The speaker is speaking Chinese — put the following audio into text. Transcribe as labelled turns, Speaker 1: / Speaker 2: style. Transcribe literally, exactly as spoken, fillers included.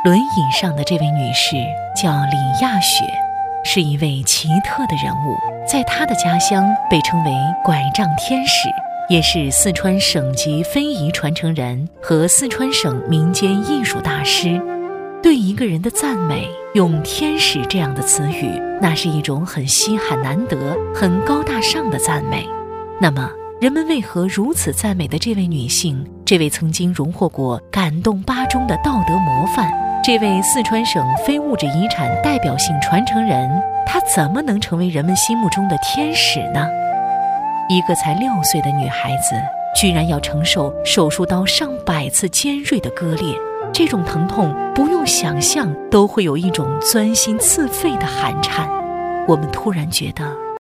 Speaker 1: 轮椅上的这位女士叫李亚雪，是一位奇特的人物，在她的家乡被称为拐杖天使，也是四川省级非遗传承人和四川省民间艺术大师。对一个人的赞美，用天使这样的词语，那是一种很稀罕难得、很高大上的赞美。那么人们为何如此赞美的这位女性，这位曾经荣获过感动八中的道德模范，这位四川省非物质遗产代表性传承人，她怎么能成为人们心目中的天使呢？一个才六岁的女孩子，居然要承受手术刀上百次尖锐的割裂，这种疼痛不用想象都会有一种钻心刺肺的寒颤。我们突然觉得